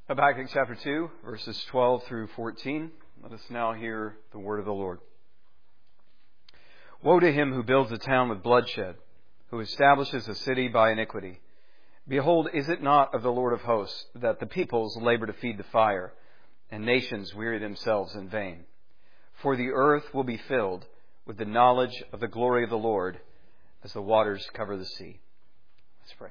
Habakkuk chapter 2, verses 12 through 14. Let us now hear the word of the Lord. Woe to him who builds a town with bloodshed, who establishes a city by iniquity. Behold, is it not of the Lord of hosts that the peoples labor to feed the fire, and nations weary themselves in vain? For the earth will be filled with the knowledge of the glory of the Lord as the waters cover the sea. Let's pray.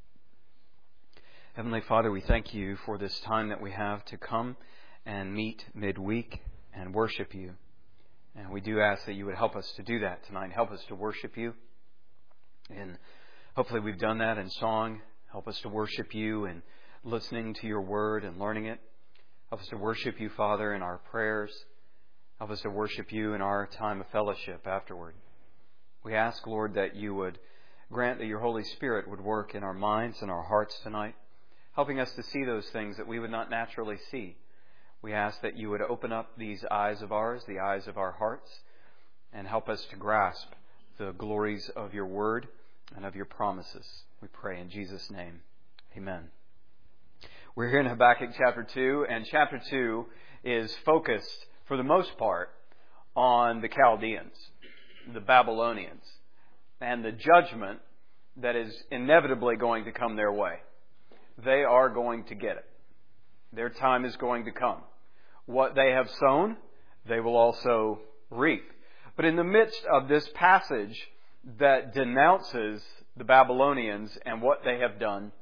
Heavenly Father, we thank you for this time that we have to come and meet midweek and worship you. And we do ask that you would help us to do that tonight. Help us to worship you. And hopefully we've done that in song. Help us to worship you in listening to your word and learning it. Help us to worship you, Father, in our prayers. Help us to worship you in our time of fellowship afterward. We ask, Lord, that you would grant that your Holy Spirit would work in our minds and our hearts tonight, helping us to see those things that we would not naturally see. We ask that you would open up these eyes of ours, the eyes of our hearts, and help us to grasp the glories of your word and of your promises. We pray in Jesus' name. Amen. We're here in Habakkuk chapter 2, and chapter 2 is focused, for the most part, on the Chaldeans, the Babylonians, and the judgment that is inevitably going to come their way. They are going to get it. Their time is going to come. What they have sown, they will also reap. But in the midst of this passage that denounces the Babylonians and what they have done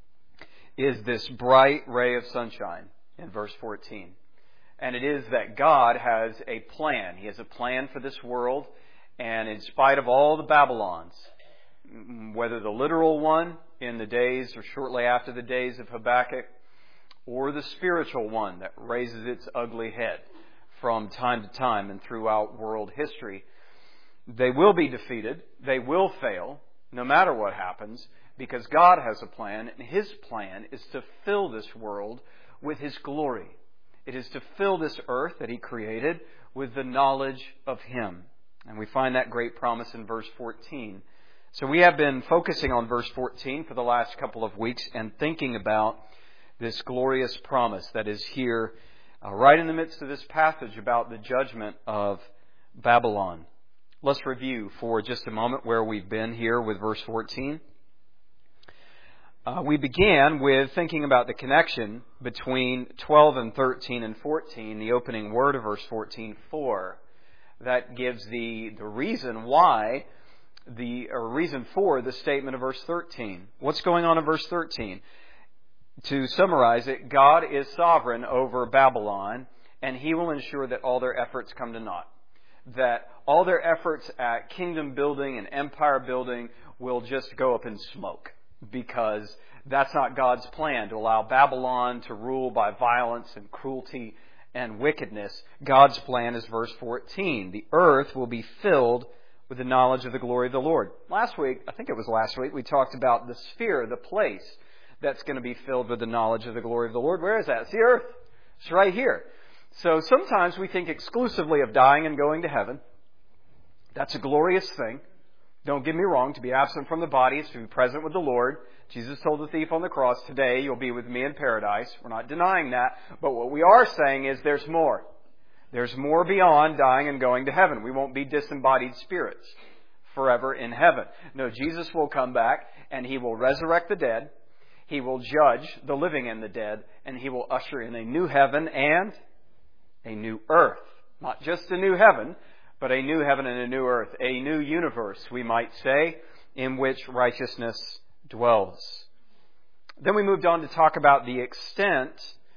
is this bright ray of sunshine in verse 14. And it is that God has a plan. He has a plan for this world. And in spite of all the Babylons, whether the literal one in the days or shortly after the days of Habakkuk, or the spiritual one that raises its ugly head from time to time and throughout world history, they will be defeated, they will fail, no matter what happens, because God has a plan, and His plan is to fill this world with His glory. It is to fill this earth that He created with the knowledge of Him. And we find that great promise in verse 14. So we have been focusing on verse 14 for the last couple of weeks and thinking about this glorious promise that is here right in the midst of this passage about the judgment of Babylon. Let's review for just a moment where we've been here with verse 14. We began with thinking about the connection between 12 and 13 and 14, the opening word of verse 14, for. That gives the reason why, reason for the statement of verse 13. What's going on in verse 13? To summarize it, God is sovereign over Babylon, and He will ensure that all their efforts come to naught. That all their efforts at kingdom building and empire building will just go up in smoke, because that's not God's plan, to allow Babylon to rule by violence and cruelty and wickedness. God's plan is verse 14. The earth will be filled with the knowledge of the glory of the Lord. Last week, we talked about the sphere, the place that's going to be filled with the knowledge of the glory of the Lord. Where is that? It's the earth. It's right here. So sometimes we think exclusively of dying and going to heaven. That's a glorious thing. Don't get me wrong. To be absent from the body is to be present with the Lord. Jesus told the thief on the cross, today you'll be with me in paradise. We're not denying that. But what we are saying is there's more. There's more beyond dying and going to heaven. We won't be disembodied spirits forever in heaven. No, Jesus will come back and He will resurrect the dead. He will judge the living and the dead. And He will usher in a new heaven and a new earth. Not just a new heaven, but a new heaven and a new earth. A new universe, we might say, in which righteousness dwells. Then we moved on to talk about the extent,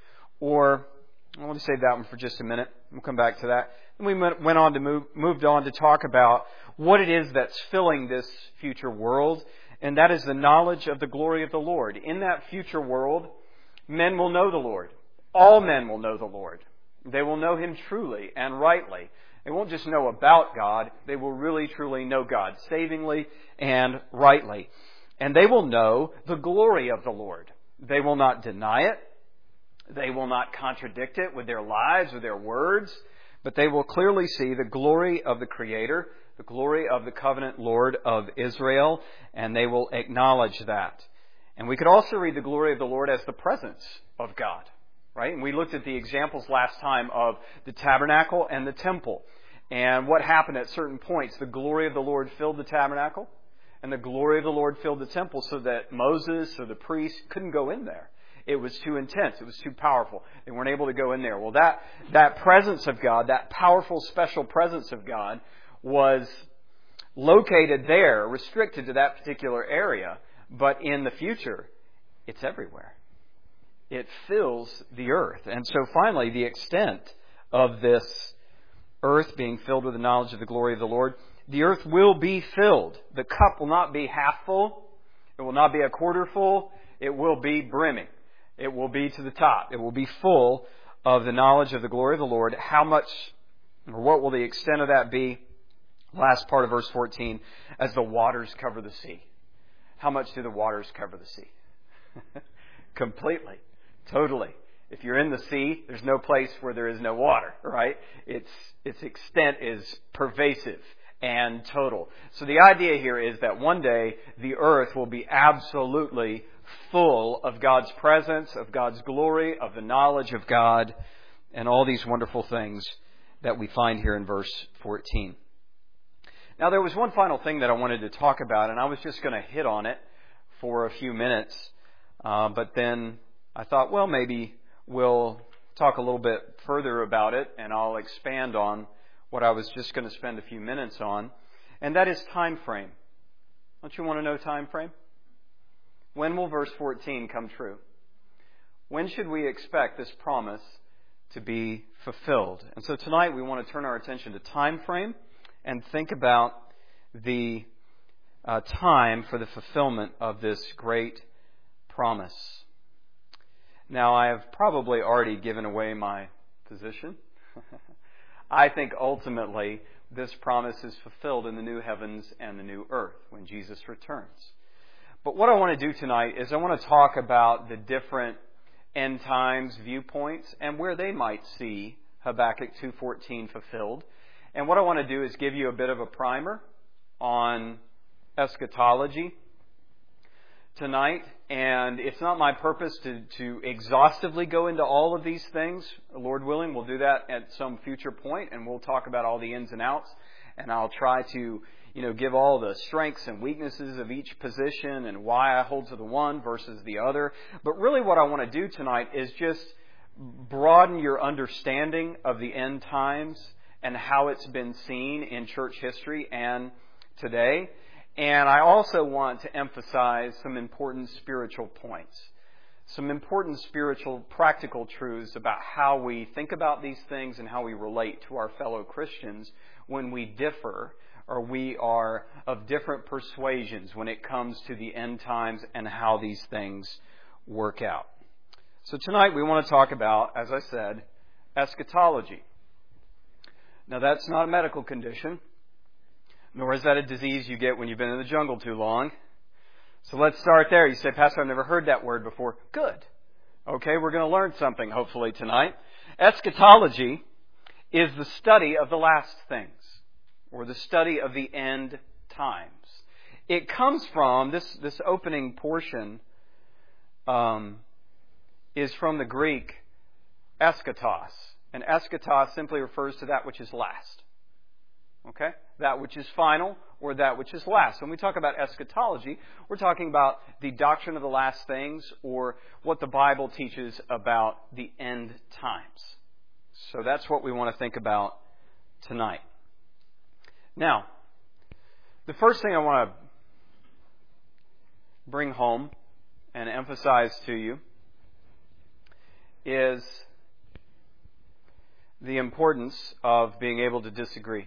or I want to save that one for just a minute. We'll come back to that. Then we moved on to talk about what it is that's filling this future world, and that is the knowledge of the glory of the Lord. In that future world, men will know the Lord. All men will know the Lord. They will know Him truly and rightly. They won't just know about God. They will really, truly know God savingly and rightly. And they will know the glory of the Lord. They will not deny it. They will not contradict it with their lives or their words. But they will clearly see the glory of the Creator, the glory of the covenant Lord of Israel, and they will acknowledge that. And we could also read the glory of the Lord as the presence of God. right? And we looked at the examples last time of the tabernacle and the temple. And what happened at certain points. The glory of the Lord filled the tabernacle, and the glory of the Lord filled the temple, so that Moses or the priest couldn't go in there. It was too intense. It was too powerful. They weren't able to go in there. Well, that presence of God, that powerful, special presence of God, was located there, restricted to that particular area. But in the future, it's everywhere. It fills the earth. And so finally, the extent of this earth being filled with the knowledge of the glory of the Lord, the earth will be filled. The cup will not be half full. It will not be a quarter full. It will be brimming. It will be to the top. It will be full of the knowledge of the glory of the Lord. How much, or what will the extent of that be? Last part of verse 14, as the waters cover the sea. How much do the waters cover the sea? Completely. Totally. If you're in the sea, there's no place where there is no water, right? Its extent is pervasive and total. So the idea here is that one day the earth will be absolutely full of God's presence, of God's glory, of the knowledge of God, and all these wonderful things that we find here in verse 14. Now, there was one final thing that I wanted to talk about, and I was just going to hit on it for a few minutes. But then I thought, well, maybe we'll talk a little bit further about it, and I'll expand on what I was just going to spend a few minutes on, and that is time frame. Don't you want to know time frame? When will verse 14 come true? When should we expect this promise to be fulfilled? And so tonight we want to turn our attention to time frame and think about the time for the fulfillment of this great promise. Now, I have probably already given away my position. I think ultimately this promise is fulfilled in the new heavens and the new earth when Jesus returns. But what I want to do tonight is I want to talk about the different end times viewpoints and where they might see Habakkuk 2:14 fulfilled. And what I want to do is give you a bit of a primer on eschatology tonight. And it's not my purpose to exhaustively go into all of these things. Lord willing, we'll do that at some future point, and we'll talk about all the ins and outs. And I'll try to, give all the strengths and weaknesses of each position and why I hold to the one versus the other. But really what I want to do tonight is just broaden your understanding of the end times and how it's been seen in church history and today. And I also want to emphasize some important spiritual points, some important spiritual practical truths about how we think about these things and how we relate to our fellow Christians when we differ or we are of different persuasions when it comes to the end times and how these things work out. So tonight we want to talk about, as I said, eschatology. Now that's not a medical condition, nor is that a disease you get when you've been in the jungle too long. So let's start there. You say, Pastor, I've never heard that word before. Good. Okay, we're going to learn something hopefully tonight. Eschatology is the study of the last things, or the study of the end times. It comes from, this opening portion is from the Greek eschatos. And eschatos simply refers to that which is last. Okay? That which is final or that which is last. When we talk about eschatology, we're talking about the doctrine of the last things or what the Bible teaches about the end times. So that's what we want to think about tonight. Now, the first thing I want to bring home and emphasize to you is the importance of being able to disagree.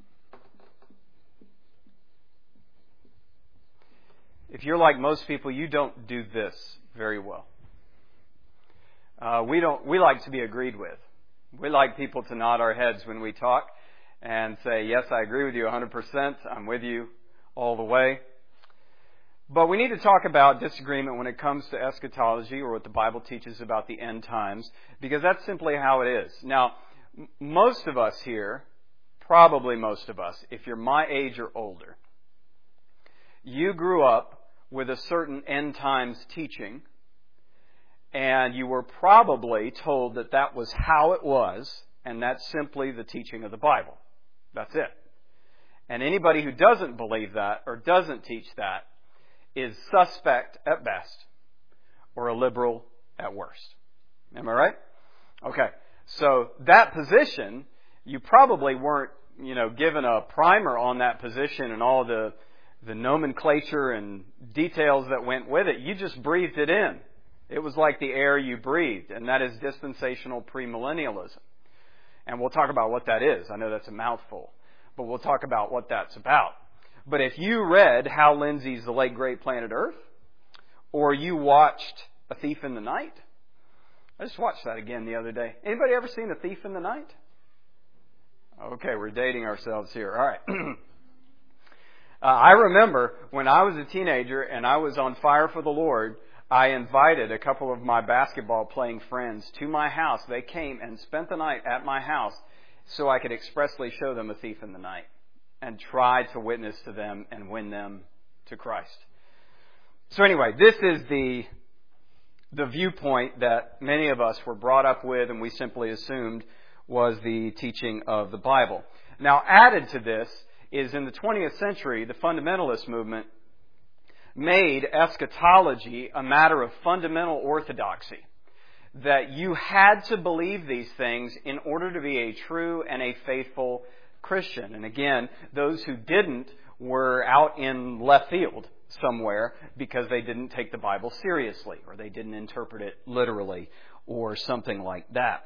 If you're like most people, you don't do this very well. We like to be agreed with. We like people to nod our heads when we talk and say, yes, I agree with you 100%. I'm with you all the way. But we need to talk about disagreement when it comes to eschatology or what the Bible teaches about the end times, because that's simply how it is. Now, most of us here, probably most of us, if you're my age or older, you grew up with a certain end times teaching, and you were probably told that that was how it was, and that's simply the teaching of the Bible. That's it. And anybody who doesn't believe that or doesn't teach that is suspect at best or a liberal at worst. Am I right? Okay. So that position, you probably weren't, given a primer on that position and all the nomenclature and details that went with it. You just breathed it in. It was like the air you breathed, and that is dispensational premillennialism. And we'll talk about what that is. I know that's a mouthful, but we'll talk about what that's about. But if you read Hal Lindsey's The Late Great Planet Earth, or you watched A Thief in the Night, I just watched that again the other day. Anybody ever seen A Thief in the Night? Okay, we're dating ourselves here. All right. I remember when I was a teenager and I was on fire for the Lord, I invited a couple of my basketball playing friends to my house. They came and spent the night at my house so I could expressly show them A Thief in the Night and try to witness to them and win them to Christ. So anyway, this is the viewpoint that many of us were brought up with and we simply assumed was the teaching of the Bible. Now, added to this is in the 20th century, the fundamentalist movement made eschatology a matter of fundamental orthodoxy. That you had to believe these things in order to be a true and a faithful Christian. And again, those who didn't were out in left field somewhere because they didn't take the Bible seriously or they didn't interpret it literally or something like that.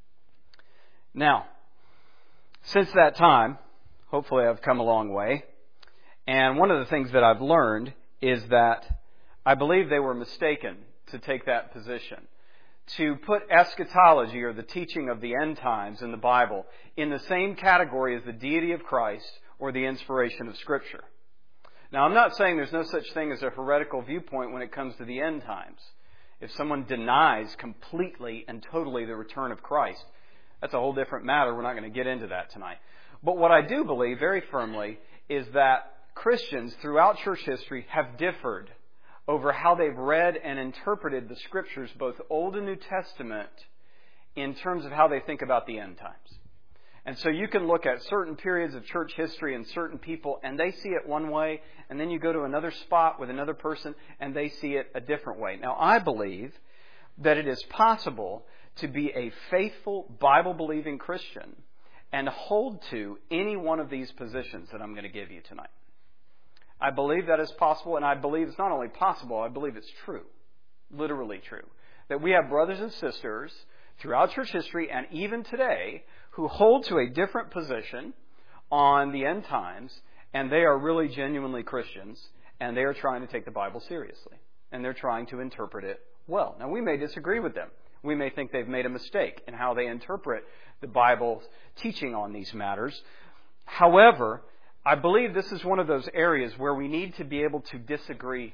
Now, since that time, hopefully I've come a long way. And one of the things that I've learned is that I believe they were mistaken to take that position. To put eschatology or the teaching of the end times in the Bible in the same category as the deity of Christ or the inspiration of Scripture. Now, I'm not saying there's no such thing as a heretical viewpoint when it comes to the end times. If someone denies completely and totally the return of Christ, that's a whole different matter. We're not going to get into that tonight. But what I do believe very firmly is that Christians throughout church history have differed over how they've read and interpreted the Scriptures, both Old and New Testament, in terms of how they think about the end times. And so you can look at certain periods of church history and certain people, and they see it one way, and then you go to another spot with another person, and they see it a different way. Now, I believe that it is possible to be a faithful, Bible-believing Christian and hold to any one of these positions that I'm going to give you tonight. I believe that is possible, and I believe it's not only possible, I believe it's true, literally true, that we have brothers and sisters throughout church history and even today who hold to a different position on the end times, and they are really genuinely Christians, and they are trying to take the Bible seriously, and they're trying to interpret it well. Now, we may disagree with them. We may think they've made a mistake in how they interpret the Bible's teaching on these matters. However, I believe this is one of those areas where we need to be able to disagree.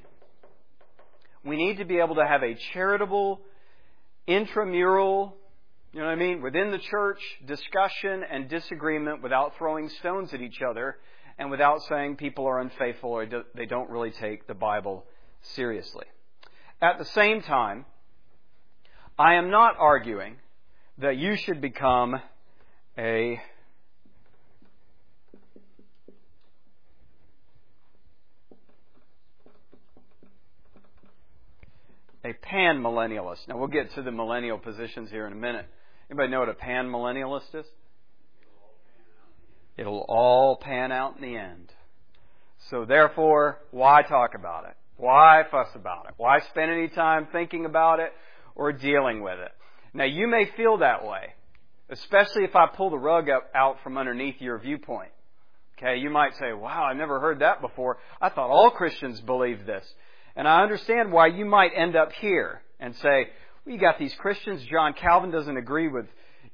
We need to be able to have a charitable, intramural, within the church, discussion and disagreement without throwing stones at each other and without saying people are unfaithful or they don't really take the Bible seriously. At the same time, I am not arguing that you should become a pan-millennialist. Now, we'll get to the millennial positions here in a minute. Anybody know what a pan-millennialist is? It'll all pan out in the end. So therefore, why talk about it? Why fuss about it? Why spend any time thinking about it or dealing with it? Now, you may feel that way, especially if I pull the rug out from underneath your viewpoint. Okay, you might say, wow, I never heard that before. I thought all Christians believed this. And I understand why you might end up here and say, well, you got these Christians. John Calvin doesn't agree with,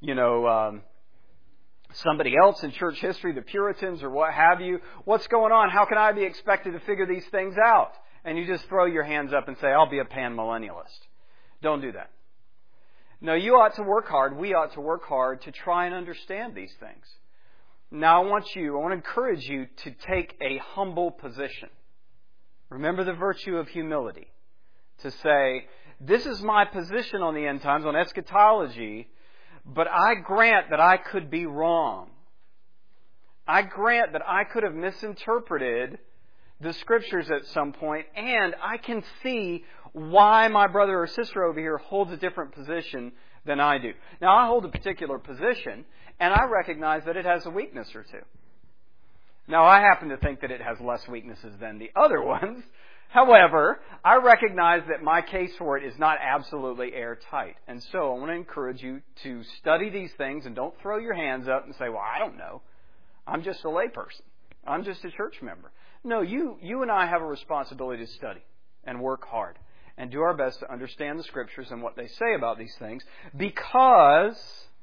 somebody else in church history, the Puritans or what have you. What's going on? How can I be expected to figure these things out? And you just throw your hands up and say, I'll be a pan-millennialist. Don't do that. No, you ought to work hard. We ought to work hard to try and understand these things. Now, I want to encourage you to take a humble position. Remember the virtue of humility. To say this is my position on the end times, on eschatology, but I grant that I could be wrong. I grant that I could have misinterpreted the Scriptures at some point, and I can see why my brother or sister over here holds a different position than I do. Now, I hold a particular position, and I recognize that it has a weakness or two. Now, I happen to think that it has less weaknesses than the other ones. However, I recognize that my case for it is not absolutely airtight. And so I want to encourage you to study these things and don't throw your hands up and say, well, I don't know. I'm just a layperson. I'm just a church member. No, you and I have a responsibility to study and work hard and do our best to understand the Scriptures and what they say about these things, because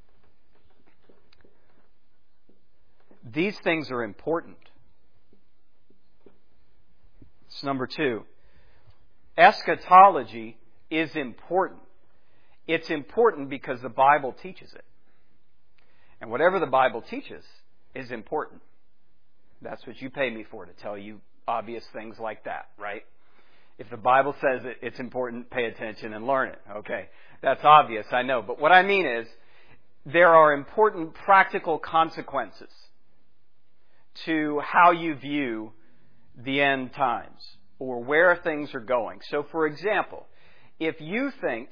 these things are important. It's number 2. Eschatology is important. It's important because the Bible teaches it. And whatever the Bible teaches is important. That's what you pay me for, to tell you obvious things like that, right? If the Bible says it's important, pay attention and learn it. Okay, that's obvious, I know. But what I mean is, there are important practical consequences to how you view the end times or where things are going. So, for example, if your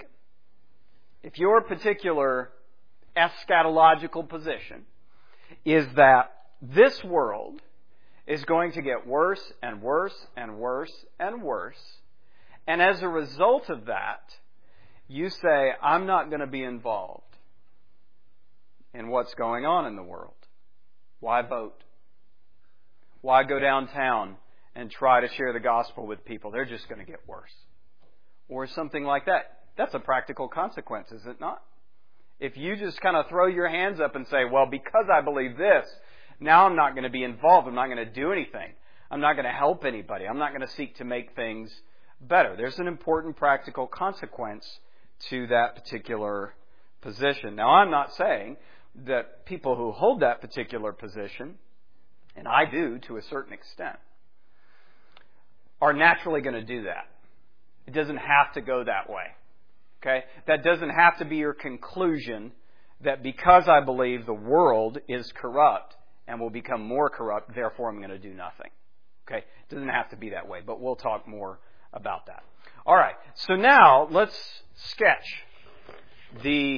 particular eschatological position is that this world is going to get worse and worse and worse and worse, and as a result of that, you say, I'm not going to be involved in what's going on in the world. Why vote? Why go downtown and try to share the gospel with people? They're just going to get worse. Or something like that. That's a practical consequence, is it not? If you just kind of throw your hands up and say, well, because I believe this, now I'm not going to be involved. I'm not going to do anything. I'm not going to help anybody. I'm not going to seek to make things better. There's an important practical consequence to that particular position. Now, I'm not saying that people who hold that particular position, and I do to a certain extent, are naturally going to do that. It doesn't have to go that way. Okay? That doesn't have to be your conclusion that because I believe the world is corrupt and will become more corrupt, therefore I'm going to do nothing. Okay? It doesn't have to be that way, but we'll talk more about that. All right. So now let's sketch the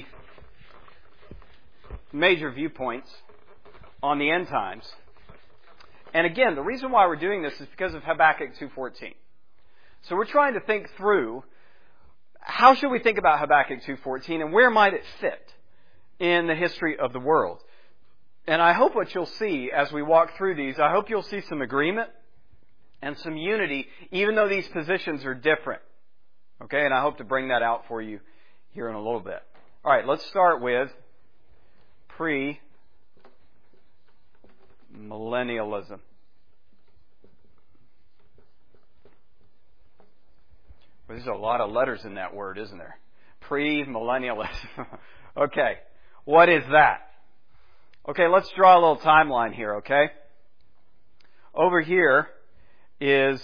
major viewpoints on the end times. And again, the reason why we're doing this is because of Habakkuk 2:14. So we're trying to think through, how should we think about Habakkuk 2:14 and where might it fit in the history of the world? And I hope what you'll see as we walk through these, I hope you'll see some agreement and some unity, even though these positions are different. Okay, and I hope to bring that out for you here in a little bit. All right, let's start with pre-millennialism. Well, there's a lot of letters in that word, isn't there? Pre-millennialism. Okay, what is that? Okay, let's draw a little timeline here, okay? Over here is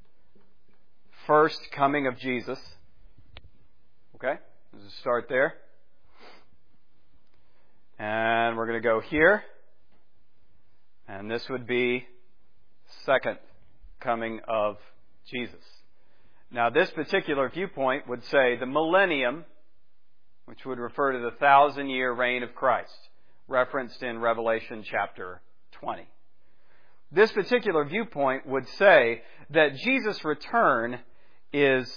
first coming of Jesus. Okay, let's just start there. And we're going to go here. And this would be second coming of Jesus. Now, this particular viewpoint would say the millennium, which would refer to the 1,000-year reign of Christ, referenced in Revelation chapter 20. This particular viewpoint would say that Jesus' return is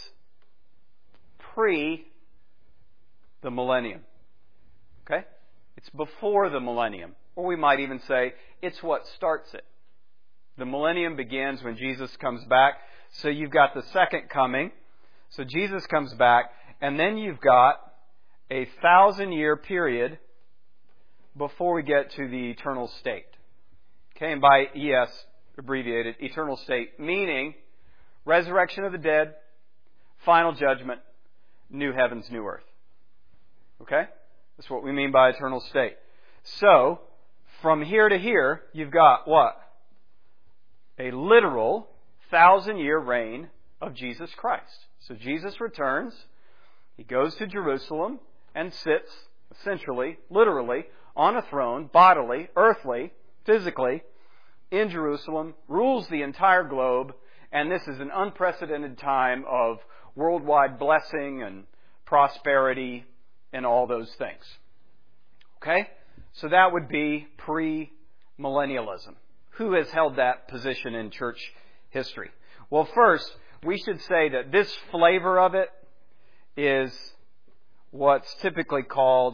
pre the millennium. Okay? It's before the millennium. Or we might even say it's what starts it. The millennium begins when Jesus comes back. So you've got the second coming. So Jesus comes back. And then you've got a 1,000-year period before we get to the eternal state. Okay, and by ES, abbreviated, eternal state, meaning resurrection of the dead, final judgment, new heavens, new earth. Okay? That's what we mean by eternal state. So, from here to here, you've got what? A literal 1,000-year reign of Jesus Christ. So Jesus returns, He goes to Jerusalem and sits, essentially, literally, on a throne, bodily, earthly, physically, in Jerusalem, rules the entire globe, and this is an unprecedented time of worldwide blessing and prosperity and all those things. Okay? So that would be pre-millennialism. Who has held that position in church history? Well, first, we should say that this flavor of it is what's typically called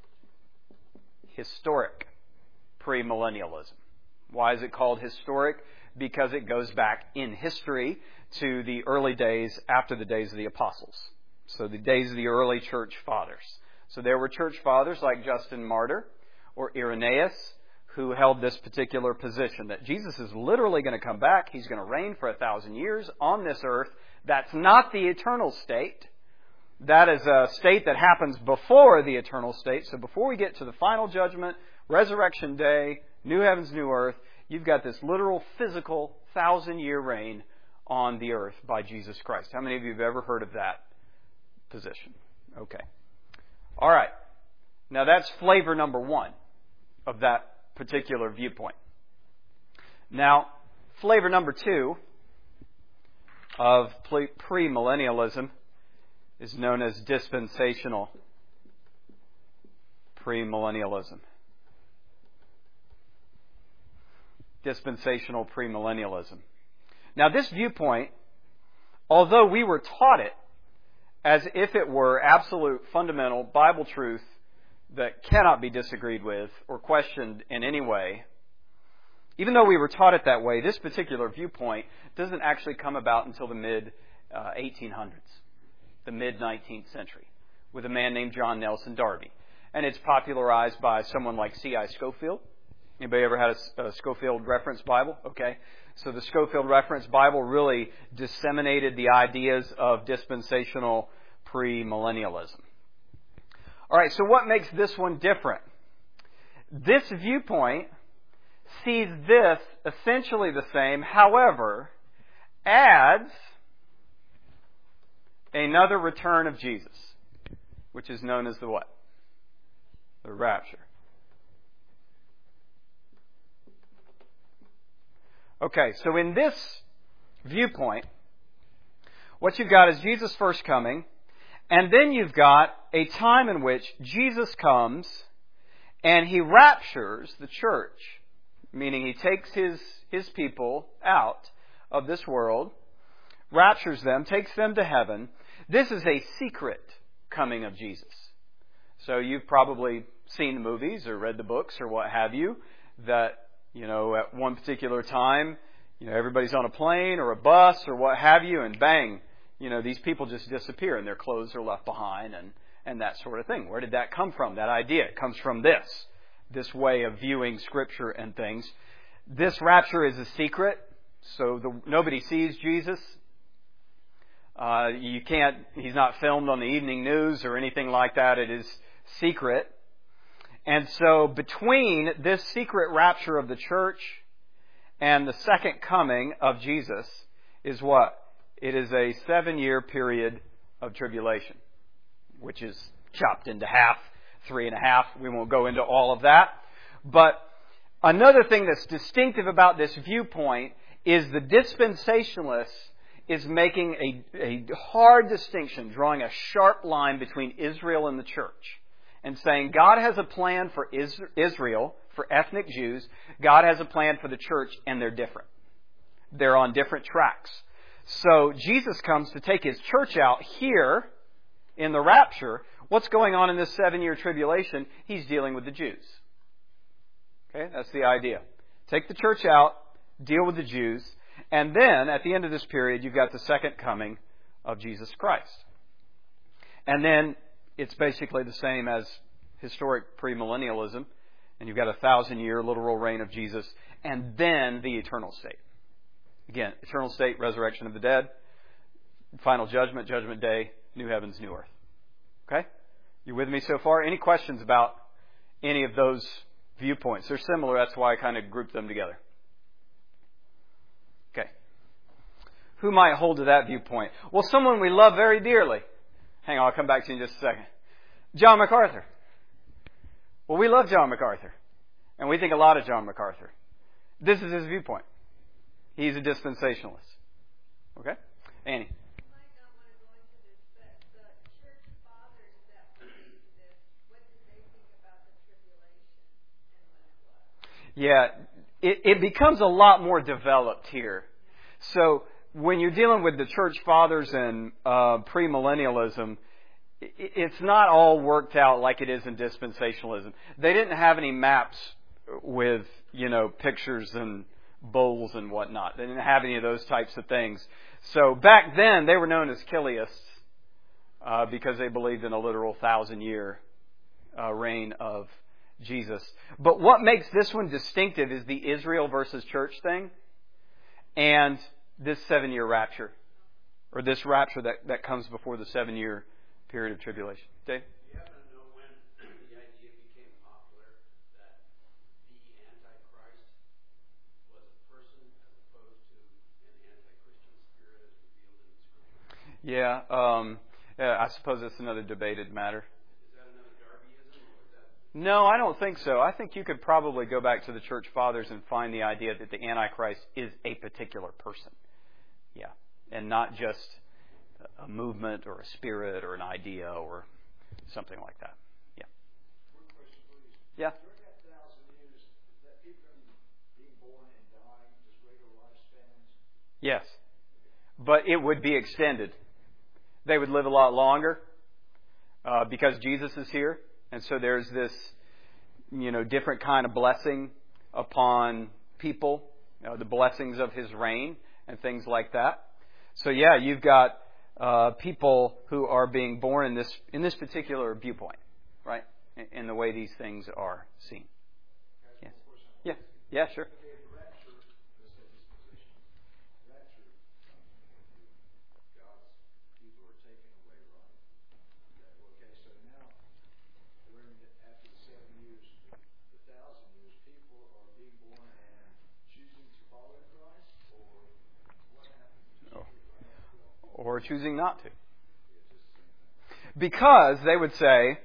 historic premillennialism. Why is it called historic? Because it goes back in history to the early days after the days of the apostles. So the days of the early church fathers. So there were church fathers like Justin Martyr or Irenaeus who held this particular position that Jesus is literally going to come back. He's going to reign for 1,000 years on this earth. That's not the eternal state. That is a state that happens before the eternal state. So before we get to the final judgment, resurrection day, new heavens, new earth, you've got this literal physical 1,000-year reign on the earth by Jesus Christ. How many of you have ever heard of that position? Okay. All right. Now that's flavor number one of that particular viewpoint. Now, flavor number two of premillennialism is known as dispensational premillennialism. Dispensational premillennialism. Now, this viewpoint, although we were taught it as if it were absolute fundamental Bible truth that cannot be disagreed with or questioned in any way, even though we were taught it that way, this particular viewpoint doesn't actually come about until the mid-1800s, the mid-19th century, with a man named John Nelson Darby. And it's popularized by someone like C.I. Scofield. Anybody ever had a Scofield Reference Bible? Okay. So the Scofield Reference Bible really disseminated the ideas of dispensational premillennialism. All right, so what makes this one different? This viewpoint sees this essentially the same, however, adds another return of Jesus, which is known as the what? The rapture. Okay, so in this viewpoint, what you've got is Jesus' first coming, and then you've got a time in which Jesus comes and He raptures the church, meaning He takes His people out of this world, raptures them, takes them to heaven. This is a secret coming of Jesus. So you've probably seen the movies or read the books or what have you, that, at one particular time, everybody's on a plane or a bus or what have you, and bang, these people just disappear and their clothes are left behind and that sort of thing. Where did that come from? That idea. It comes from this way of viewing Scripture and things. This rapture is a secret, so nobody sees Jesus. He's not filmed on the evening news or anything like that. It is secret. And so between this secret rapture of the church and the second coming of Jesus is what? It is a 7-year period of tribulation, which is chopped into half, 3.5. We won't go into all of that. But another thing that's distinctive about this viewpoint is the dispensationalists is making a hard distinction, drawing a sharp line between Israel and the church, and saying God has a plan for Israel, for ethnic Jews. God has a plan for the church, and they're different. They're on different tracks. So Jesus comes to take His church out here in the rapture. What's going on in this 7-year tribulation? He's dealing with the Jews. Okay, that's the idea. Take the church out, deal with the Jews, and then at the end of this period, you've got the second coming of Jesus Christ. And then it's basically the same as historic premillennialism, and you've got a 1,000-year literal reign of Jesus, and then the eternal state. Again, eternal state, resurrection of the dead, final judgment, judgment day, new heavens, new earth. Okay? You with me so far? Any questions about any of those viewpoints? They're similar, that's why I kind of grouped them together. Okay. Who might hold to that viewpoint? Well, someone we love very dearly. Hang on, I'll come back to you in just a second. John MacArthur. Well, we love John MacArthur. And we think a lot of John MacArthur. This is his viewpoint. He's a dispensationalist. Okay? Annie. Yeah, it becomes a lot more developed here. So when you're dealing with the church fathers and premillennialism, it's not all worked out like it is in dispensationalism. They didn't have any maps with, pictures and bowls and whatnot. They didn't have any of those types of things. So back then, they were known as Chiliasts because they believed in a literal 1,000-year reign of Jesus. But what makes this one distinctive is the Israel versus church thing and this 7-year rapture, or this rapture that comes before the 7-year period of tribulation. Dave? Do you happen to know when the idea became popular that the Antichrist was a person as opposed to an anti-Christian spirit as revealed in the Scripture? Yeah, I suppose that's another debated matter. Is that another Darbyism, or is that... No, I don't think so. I think you could probably go back to the church fathers and find the idea that the Antichrist is a particular person. Yeah, and not just a movement or a spirit or an idea or something like that. Yeah. One question, please. Yeah. During that 1,000 years, is that people being born and dying, just regular lifespans? Yes. But it would be extended. They would live a lot longer because Jesus is here. And so there's this, different kind of blessing upon people, the blessings of His reign and things like that. So yeah, you've got people who are being born in this particular viewpoint, right? In the way these things are seen. Yes. Yeah, sure. Or choosing not to. Because they would say,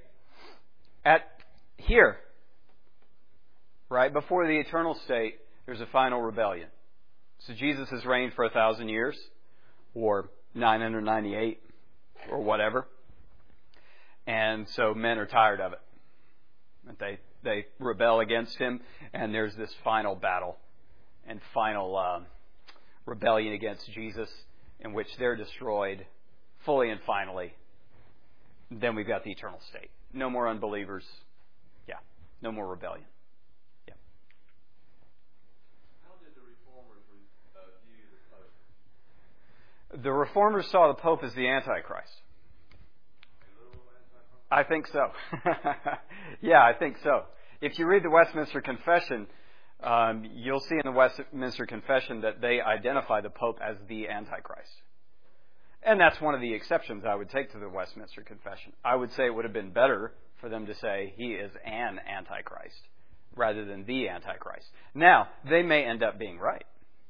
here, right before the eternal state, there's a final rebellion. So Jesus has reigned for 1,000 years, or 998, or whatever. And so men are tired of it. They rebel against Him, and there's this final battle and final rebellion against Jesus, in which they're destroyed fully and finally. Then we've got the eternal state. No more unbelievers. Yeah. No more rebellion. Yeah. How did the Reformers view the Pope? The Reformers saw the Pope as the Antichrist. I think so. Yeah, I think so. If you read the Westminster Confession, you'll see in the Westminster Confession that they identify the Pope as the Antichrist. And that's one of the exceptions I would take to the Westminster Confession. I would say it would have been better for them to say he is an Antichrist rather than the Antichrist. Now, they may end up being right.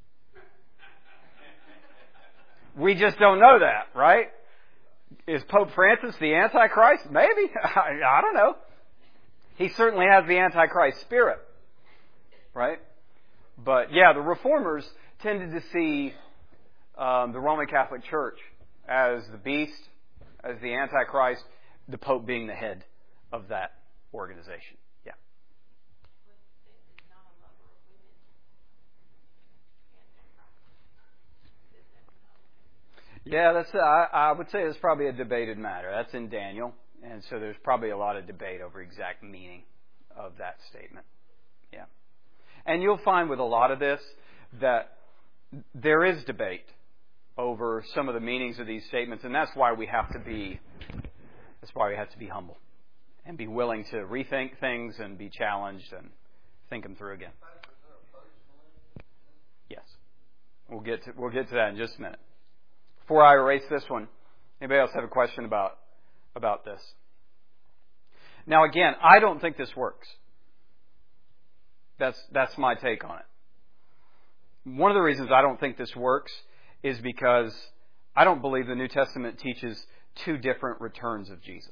We just don't know that, right? Is Pope Francis the Antichrist? Maybe. I don't know. He certainly has the Antichrist spirit. Right? But yeah, the Reformers tended to see the Roman Catholic Church as the beast, as the Antichrist, the Pope being the head of that organization. Yeah. Yeah, that's. I would say it's probably a debated matter. That's in Daniel, and so there's probably a lot of debate over exact meaning of that statement. Yeah. And you'll find with a lot of this that there is debate over some of the meanings of these statements, and that's why we have to be humble and be willing to rethink things and be challenged and think them through again. Yes. We'll get to that in just a minute. Before I erase this one, anybody else have a question about this? Now again, I don't think this works. That's my take on it. One of the reasons I don't think this works is because I don't believe the New Testament teaches two different returns of Jesus.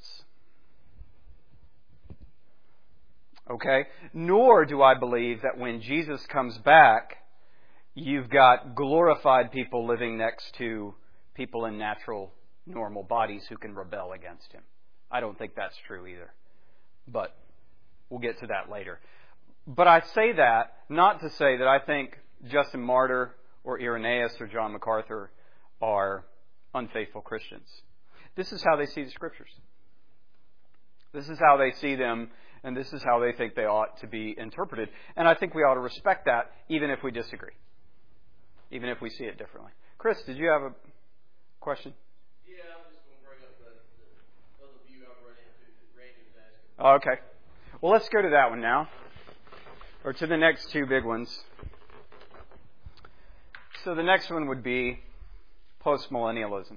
Okay? Nor do I believe that when Jesus comes back, you've got glorified people living next to people in natural, normal bodies who can rebel against Him. I don't think that's true either. But we'll get to that later. But I say that not to say that I think Justin Martyr or Irenaeus or John MacArthur are unfaithful Christians. This is how they see the Scriptures. This is how they see them, and this is how they think they ought to be interpreted. And I think we ought to respect that, even if we disagree. Even if we see it differently. Chris, did you have a question? Yeah, I'm just going to bring up the other view I've run into that Randy was asking. Okay. Well, let's go to that one now. Or to the next two big ones. So the next one would be postmillennialism.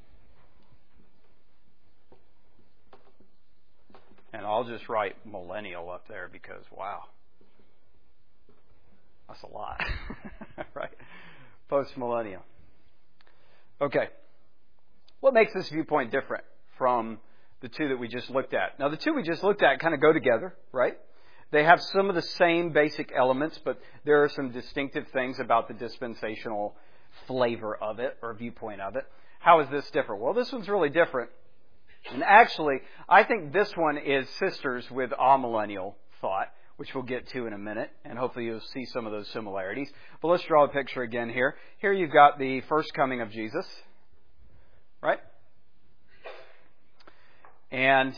And I'll just write millennial up there because, wow, that's a lot. Right? Postmillennial. Okay. What makes this viewpoint different from the two that we just looked at? Now, the two we just looked at kind of go together, right? They have some of the same basic elements, but there are some distinctive things about the dispensational flavor of it or viewpoint of it. How is this different? Well, this one's really different. And actually, I think this one is sisters with amillennial thought, which we'll get to in a minute, and hopefully you'll see some of those similarities. But let's draw a picture again here. Here you've got the first coming of Jesus, right? And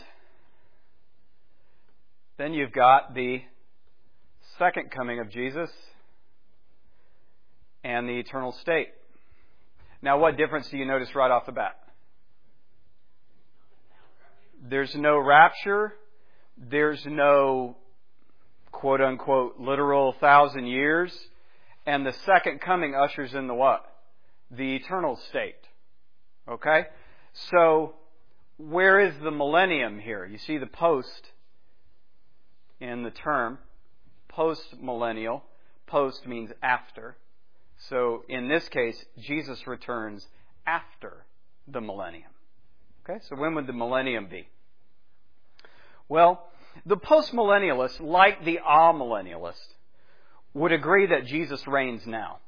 then you've got the second coming of Jesus and the eternal state. Now, what difference do you notice right off the bat? There's no rapture. There's no, quote-unquote, literal 1,000 years. And the second coming ushers in the what? The eternal state. Okay? So, where is the millennium here? You see the post in the term. Post-millennial. Post means after. So, in this case, Jesus returns after the millennium. Okay, so when would the millennium be? Well, the postmillennialist, like the amillennialist, would agree that Jesus reigns now.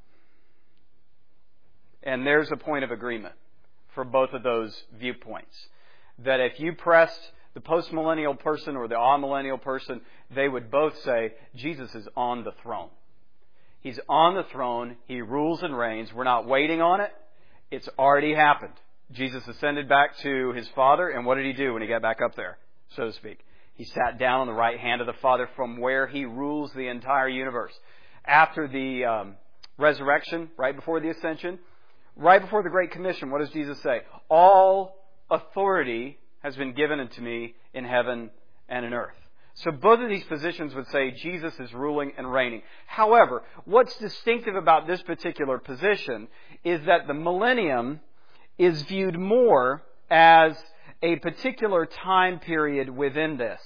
And there's a point of agreement for both of those viewpoints. That if you pressed the postmillennial person or the amillennial person, they would both say, Jesus is on the throne. He's on the throne. He rules and reigns. We're not waiting on it. It's already happened. Jesus ascended back to His Father, and what did He do when He got back up there, so to speak? He sat down on the right hand of the Father from where He rules the entire universe. After the resurrection, right before the ascension, right before the Great Commission, what does Jesus say? All authority has been given unto me in heaven and in earth. So both of these positions would say Jesus is ruling and reigning. However, what's distinctive about this particular position is that the millennium is viewed more as a particular time period within this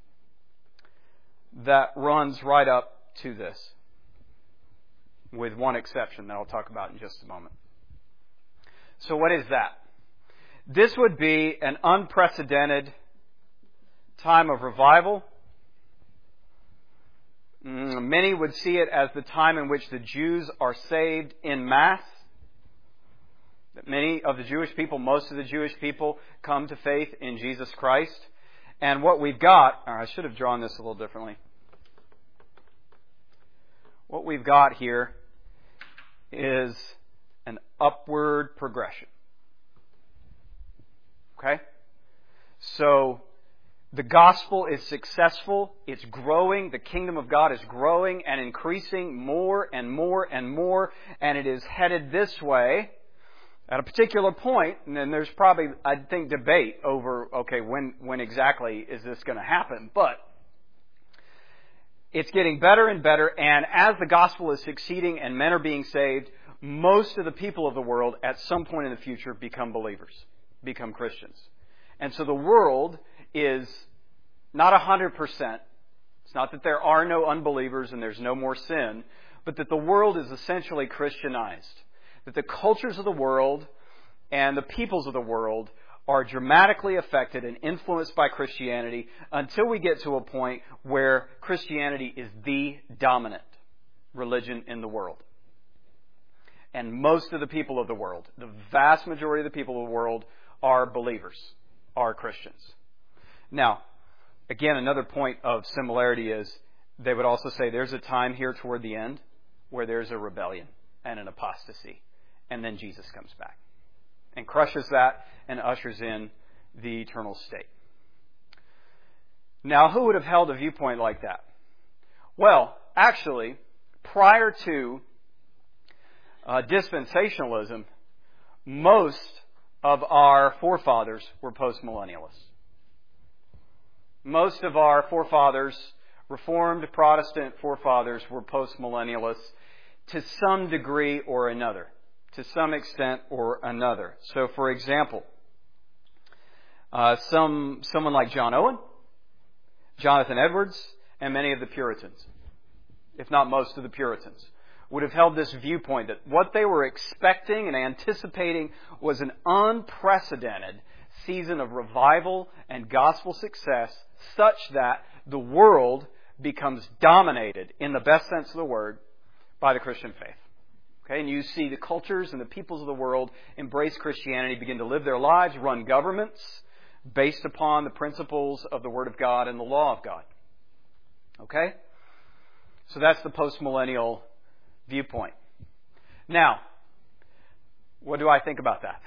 that runs right up to this, with one exception that I'll talk about in just a moment. So what is that? This would be an unprecedented time of revival. Many would see it as the time in which the Jews are saved en masse. That many of the Jewish people, most of the Jewish people, come to faith in Jesus Christ. And what we've got, or I should have drawn this a little differently. What we've got here is an upward progression. Okay? So, the gospel is successful, it's growing, the kingdom of God is growing and increasing more and more and more, and it is headed this way. At a particular point, and then there's probably, I think, debate over, okay, when exactly is this going to happen? But it's getting better and better, and as the gospel is succeeding and men are being saved, most of the people of the world at some point in the future become believers, become Christians. And so the world is not 100%. It's not that there are no unbelievers and there's no more sin, but that the world is essentially Christianized. That the cultures of the world and the peoples of the world are dramatically affected and influenced by Christianity until we get to a point where Christianity is the dominant religion in the world. And most of the people of the world, the vast majority of the people of the world, are believers, are Christians. Now, again, another point of similarity is they would also say there's a time here toward the end where there's a rebellion and an apostasy. And then Jesus comes back and crushes that and ushers in the eternal state. Now, who would have held a viewpoint like that? Well, actually, prior to dispensationalism, most of our forefathers were postmillennialists. Most of our forefathers, Reformed Protestant forefathers, were postmillennialists to some degree or another, to some extent or another. So, for example, someone like John Owen, Jonathan Edwards, and many of the Puritans, if not most of the Puritans, would have held this viewpoint that what they were expecting and anticipating was an unprecedented season of revival and gospel success, such that the world becomes dominated, in the best sense of the word, by the Christian faith. Okay, and you see the cultures and the peoples of the world embrace Christianity, begin to live their lives, run governments based upon the principles of the Word of God and the law of God. Okay? So that's the postmillennial viewpoint. Now, what do I think about that?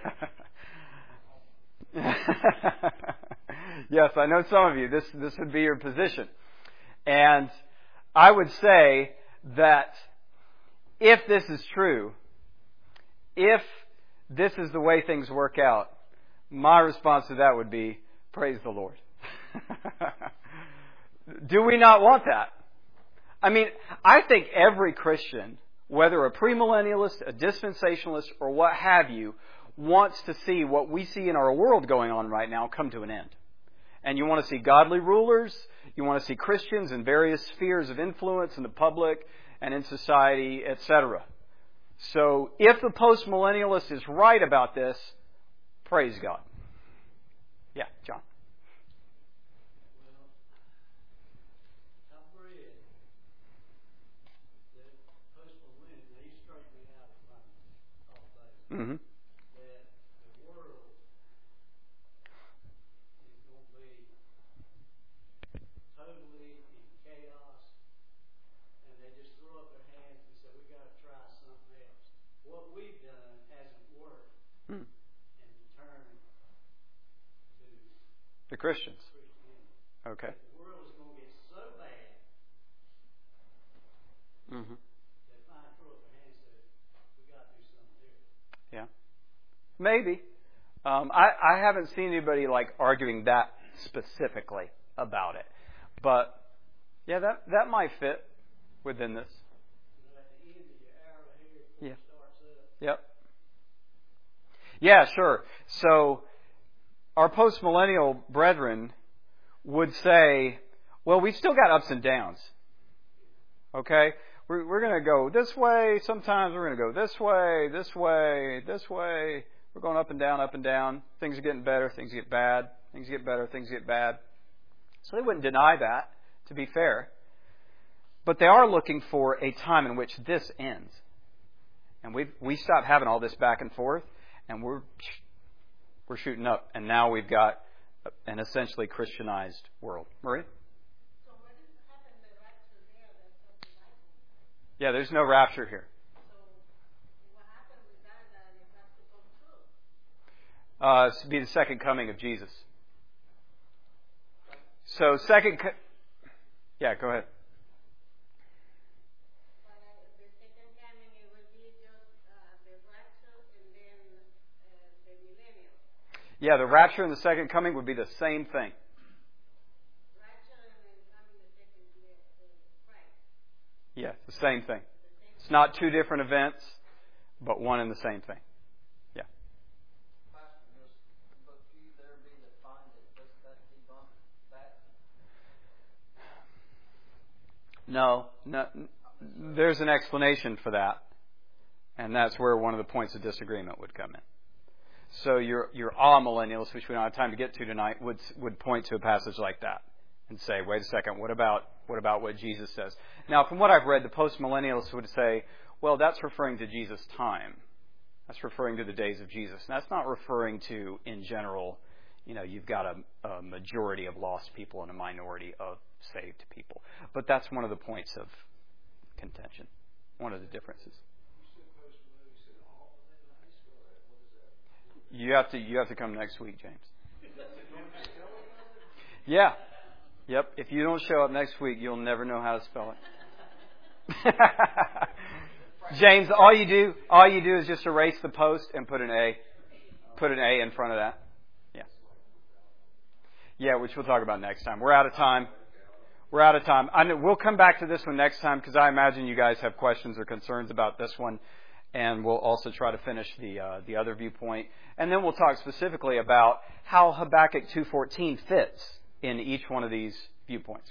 Yes, I know some of you, this would be your position. And I would say that if this is true, if this is the way things work out, my response to that would be, praise the Lord. Do we not want that? I mean, I think every Christian, whether a premillennialist, a dispensationalist, or what have you, wants to see what we see in our world going on right now come to an end. And you want to see godly rulers, you want to see Christians in various spheres of influence in the public and in society, etc. So if the postmillennialist is right about this, praise God. Yeah, John. Mm-hmm. That the world is going to be totally in chaos, and they just throw up their hands and say, we've got to try something else. What we've done hasn't worked, and turn to the Christians. Christianity. Okay. The world is going to get so bad Mm-hmm. they finally throw up their hands and say, we've got to do something different. Yeah. Maybe. I haven't seen anybody like arguing that specifically about it. But yeah, that might fit within this. At the end of your hour here before Yeah. it starts up. Yep. Yeah, sure. So our postmillennial brethren would say, well, we've still got ups and downs. Okay? We're going to go this way. Sometimes we're going to go this way, this way, this way. We're going up and down, up and down. Things are getting better, things get bad. Things get better, things get bad. So they wouldn't deny that, to be fair. But they are looking for a time in which this ends. And we stop having all this back and forth, and we're shooting up. And now we've got an essentially Christianized world. Marie? So what is happening in the rapture there that's of the Bible? Yeah, there's no rapture here. So what happens with that if that's to come true? This would be the second coming of Jesus. So yeah, go ahead. But the second coming, it will be just the rapture and then the millennium. Yeah, the rapture and the second coming would be the same thing. Rapture and then coming the second Christ. Yeah, the same thing. The same. It's not two different events, but one and the same thing. Yeah. No, there's an explanation for that. And that's where one of the points of disagreement would come in. So your amillennialists, which we don't have time to get to tonight, would point to a passage like that and say, wait a second, what about what Jesus says? Now, from what I've read, the postmillennialists would say, well, that's referring to Jesus' time. That's referring to the days of Jesus. And that's not referring to, in general, you've got a majority of lost people and a minority of saved people. But that's one of the points of contention, one of the differences. You have to come next week, James. Yeah. Yep. If you don't show up next week, you'll never know how to spell it. James, all you do is just erase the post and put an A. Put an A in front of that. Yeah. Yeah, which we'll talk about next time. We're out of time. We'll come back to this one next time because I imagine you guys have questions or concerns about this one. And we'll also try to finish the other viewpoint. And then we'll talk specifically about how Habakkuk 2:14 fits in each one of these viewpoints.